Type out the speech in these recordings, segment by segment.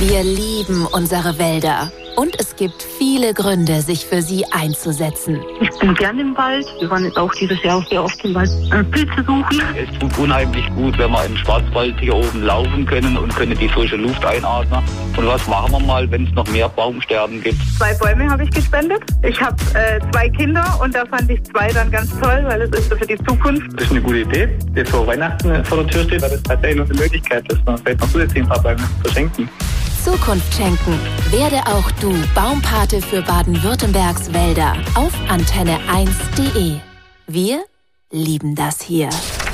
Wir lieben unsere Wälder. Und es gibt viele Gründe, sich für sie einzusetzen. Ich bin gern im Wald. Wir waren jetzt auch dieses Jahr sehr oft im Wald Pilze suchen. Es tut unheimlich gut, wenn wir im Schwarzwald hier oben laufen können und können die frische Luft einatmen. Und was machen wir mal, wenn es noch mehr Baumsterben gibt? 2 Bäume habe ich gespendet. Ich habe 2 Kinder und da fand ich 2 dann ganz toll, weil es ist so für die Zukunft. Das ist eine gute Idee, die vor Weihnachten vor der Tür steht, weil das tatsächlich noch eine Möglichkeit ist, man vielleicht noch zusätzlich ein paar Bäume zu verschenken. Zukunft schenken. Werde auch du Baumpate für Baden-Württembergs Wälder auf antenne1.de. Wir lieben das hier.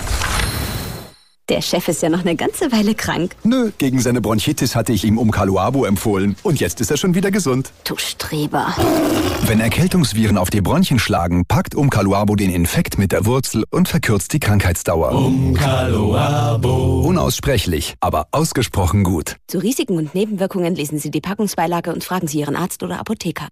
Der Chef ist ja noch eine ganze Weile krank. Nö, gegen seine Bronchitis hatte ich ihm Umkaluabo empfohlen. Und jetzt ist er schon wieder gesund. Du Streber. Wenn Erkältungsviren auf die Bronchien schlagen, packt Umkaluabo den Infekt mit der Wurzel und verkürzt die Krankheitsdauer. Umkaluabo. Unaussprechlich, aber ausgesprochen gut. Zu Risiken und Nebenwirkungen lesen Sie die Packungsbeilage und fragen Sie Ihren Arzt oder Apotheker.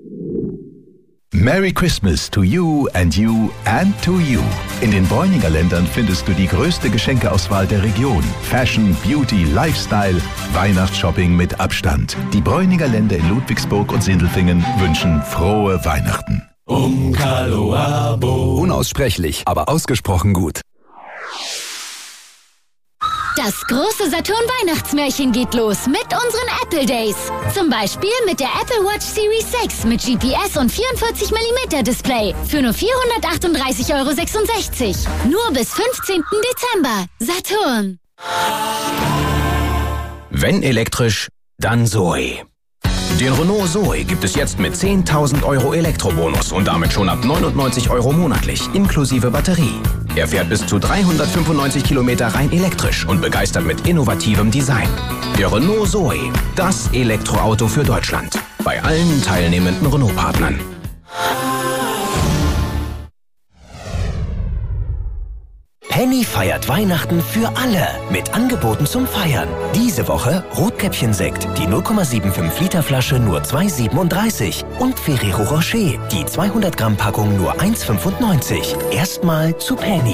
Merry Christmas to you and you and to you. In den Bräuninger Ländern findest du die größte Geschenkeauswahl der Region. Fashion, Beauty, Lifestyle, Weihnachtsshopping mit Abstand. Die Bräuninger Länder in Ludwigsburg und Sindelfingen wünschen frohe Weihnachten. Umkaluabo. Unaussprechlich, aber ausgesprochen gut. Das große Saturn-Weihnachtsmärchen geht los mit unseren Apple Days. Zum Beispiel mit der Apple Watch Series 6 mit GPS und 44mm Display für nur 438,66 €. Nur bis 15. Dezember. Saturn. Wenn elektrisch, dann Zoe. Den Renault Zoe gibt es jetzt mit 10.000 € Elektrobonus und damit schon ab 99 € monatlich, inklusive Batterie. Er fährt bis zu 395 Kilometer rein elektrisch und begeistert mit innovativem Design. Der Renault Zoe, das Elektroauto für Deutschland. Bei allen teilnehmenden Renault-Partnern. Penny feiert Weihnachten für alle mit Angeboten zum Feiern. Diese Woche Rotkäppchensekt, die 0,75 Liter Flasche nur 2,37 und Ferrero Rocher, die 200 Gramm Packung nur 1,95. Erstmal zu Penny.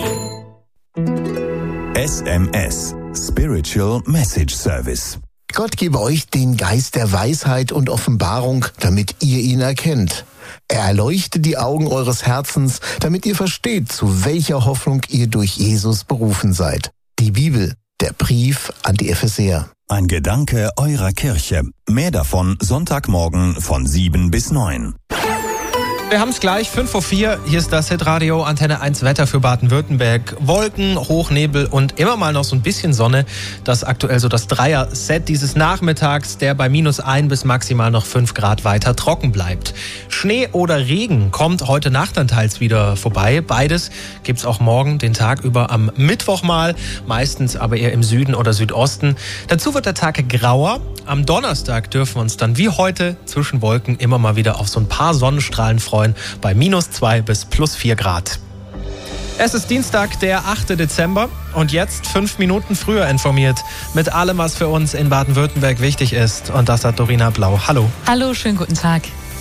SMS, Spiritual Message Service. Gott gebe euch den Geist der Weisheit und Offenbarung, damit ihr ihn erkennt. Er erleuchtet die Augen eures Herzens, damit ihr versteht, zu welcher Hoffnung ihr durch Jesus berufen seid. Die Bibel, der Brief an die Epheser. Ein Gedanke eurer Kirche. Mehr davon Sonntagmorgen von 7 bis 9. Wir haben es gleich, 5:04 Uhr. Hier ist das Hitradio Antenne 1 Wetter für Baden-Württemberg. Wolken, Hochnebel und immer mal noch so ein bisschen Sonne. Das ist aktuell so das Dreier-Set dieses Nachmittags, der bei -1 bis maximal noch 5 Grad weiter trocken bleibt. Schnee oder Regen kommt heute Nacht dann teils wieder vorbei. Beides gibt's auch morgen den Tag über am Mittwoch mal, meistens aber eher im Süden oder Südosten. Dazu wird der Tag grauer. Am Donnerstag dürfen wir uns dann wie heute zwischen Wolken immer mal wieder auf so ein paar Sonnenstrahlen freuen. Bei -2 bis +4 Grad. Es ist Dienstag, der 8. Dezember und jetzt 5 Minuten früher informiert mit allem, was für uns in Baden-Württemberg wichtig ist. Und das hat Dorina Blau. Hallo. Hallo, schönen guten Tag.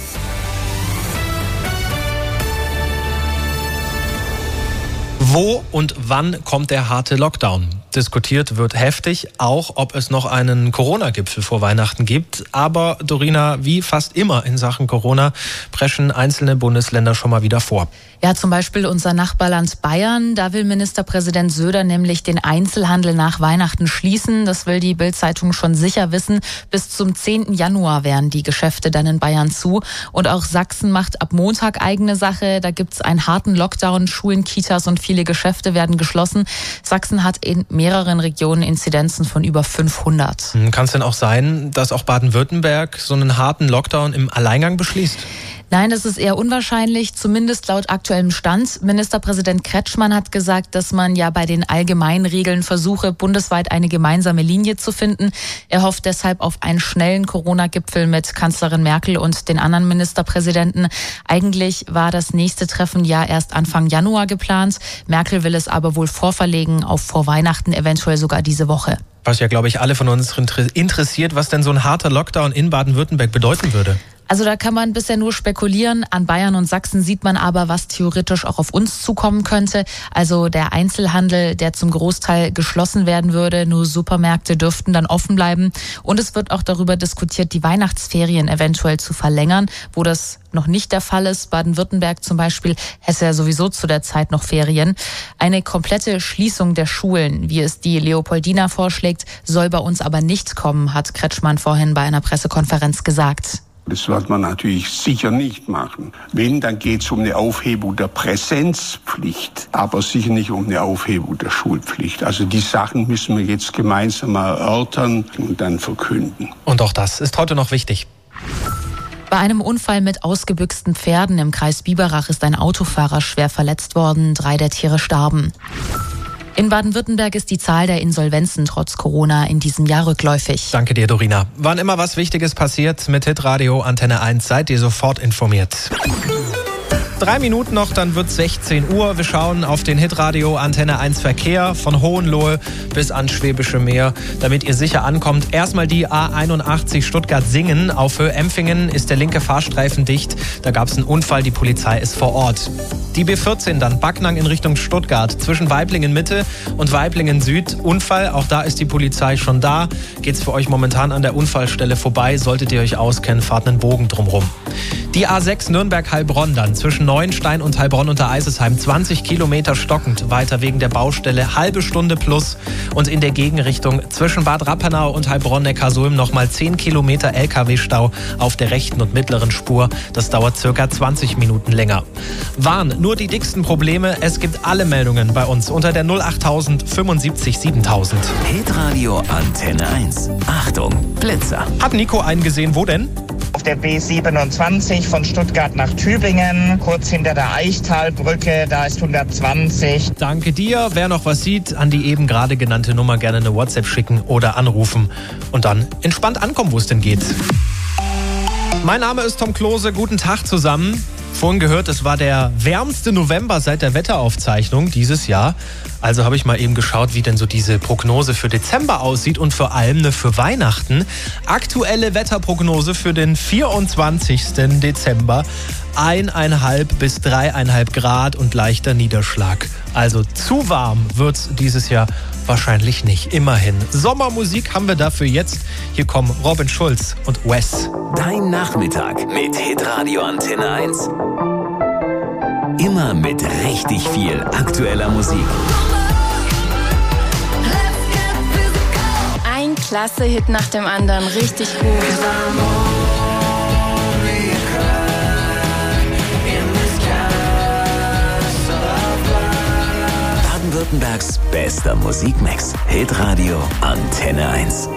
Wo und wann kommt der harte Lockdown? Diskutiert wird heftig, auch ob es noch einen Corona-Gipfel vor Weihnachten gibt. Aber Dorina, wie fast immer in Sachen Corona, preschen einzelne Bundesländer schon mal wieder vor. Ja, zum Beispiel unser Nachbarland Bayern. Da will Ministerpräsident Söder nämlich den Einzelhandel nach Weihnachten schließen. Das will die Bild-Zeitung schon sicher wissen. Bis zum 10. Januar wären die Geschäfte dann in Bayern zu. Und auch Sachsen macht ab Montag eigene Sache. Da gibt's einen harten Lockdown. Schulen, Kitas und viele Geschäfte werden geschlossen. Sachsen hat in mehreren Regionen Inzidenzen von über 500. Kann es denn auch sein, dass auch Baden-Württemberg so einen harten Lockdown im Alleingang beschließt? Nein, das ist eher unwahrscheinlich, zumindest laut aktuellem Stand. Ministerpräsident Kretschmann hat gesagt, dass man ja bei den allgemeinen Regeln versuche, bundesweit eine gemeinsame Linie zu finden. Er hofft deshalb auf einen schnellen Corona-Gipfel mit Kanzlerin Merkel und den anderen Ministerpräsidenten. Eigentlich war das nächste Treffen ja erst Anfang Januar geplant. Merkel will es aber wohl vorverlegen auf vor Weihnachten, eventuell sogar diese Woche. Was ja, glaube ich, alle von uns interessiert, was denn so ein harter Lockdown in Baden-Württemberg bedeuten würde. Also da kann man bisher nur spekulieren. An Bayern und Sachsen sieht man aber, was theoretisch auch auf uns zukommen könnte. Also der Einzelhandel, der zum Großteil geschlossen werden würde. Nur Supermärkte dürften dann offen bleiben. Und es wird auch darüber diskutiert, die Weihnachtsferien eventuell zu verlängern, wo das noch nicht der Fall ist. Baden-Württemberg zum Beispiel hätte ja sowieso zu der Zeit noch Ferien. Eine komplette Schließung der Schulen, wie es die Leopoldina vorschlägt, soll bei uns aber nicht kommen, hat Kretschmann vorhin bei einer Pressekonferenz gesagt. Das wird man natürlich sicher nicht machen. Wenn, dann geht es um eine Aufhebung der Präsenzpflicht, aber sicher nicht um eine Aufhebung der Schulpflicht. Also die Sachen müssen wir jetzt gemeinsam erörtern und dann verkünden. Und auch das ist heute noch wichtig. Bei einem Unfall mit ausgebüxten Pferden im Kreis Biberach ist ein Autofahrer schwer verletzt worden. 3 der Tiere starben. In Baden-Württemberg ist die Zahl der Insolvenzen trotz Corona in diesem Jahr rückläufig. Danke dir, Dorina. Wann immer was Wichtiges passiert mit Hitradio Antenne 1, seid ihr sofort informiert. 3 Minuten noch, dann wird 16 Uhr. Wir schauen auf den Hitradio Antenne 1 Verkehr von Hohenlohe bis ans Schwäbische Meer, damit ihr sicher ankommt. Erstmal die A81 Stuttgart-Singen. Auf Höhe Empfingen ist der linke Fahrstreifen dicht. Da gab es einen Unfall, die Polizei ist vor Ort. Die B14 dann Backnang in Richtung Stuttgart zwischen Waiblingen Mitte und Waiblingen Süd. Unfall, auch da ist die Polizei schon da. Geht's für euch momentan an der Unfallstelle vorbei. Solltet ihr euch auskennen, fahrt einen Bogen drumrum. Die A6 Nürnberg-Heilbronn dann zwischen Neuenstein und Heilbronn unter Eisesheim 20 Kilometer stockend, weiter wegen der Baustelle, halbe Stunde plus. Und in der Gegenrichtung zwischen Bad Rappenau und Heilbronn-Neckarsulm nochmal 10 Kilometer LKW-Stau auf der rechten und mittleren Spur. Das dauert circa 20 Minuten länger. Waren nur die dicksten Probleme. Es gibt alle Meldungen bei uns unter der 08000 75 7000. Hitradio Antenne 1. Achtung, Blitzer. Hat Nico einen gesehen? Wo denn? Auf der B27 von Stuttgart nach Tübingen, kurz hinter der Eichtalbrücke, da ist 120. Danke dir. Wer noch was sieht, an die eben gerade genannte Nummer gerne eine WhatsApp schicken oder anrufen und dann entspannt ankommen, wo es denn geht. Mein Name ist Tom Klose. Guten Tag zusammen. Vorhin gehört, es war der wärmste November seit der Wetteraufzeichnung dieses Jahr. Also habe ich mal eben geschaut, wie denn so diese Prognose für Dezember aussieht und vor allem eine für Weihnachten. Aktuelle Wetterprognose für den 24. Dezember. 1,5 bis 3,5 Grad und leichter Niederschlag. Also zu warm wird's dieses Jahr wahrscheinlich nicht. Immerhin. Sommermusik haben wir dafür jetzt. Hier kommen Robin Schulz und Wes. Dein Nachmittag mit Hitradio Antenne 1. Immer mit richtig viel aktueller Musik. Ein klasse Hit nach dem anderen. Richtig gut. Baden-Württembergs bester Musikmix. Hitradio Antenne 1.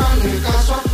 hagan caso.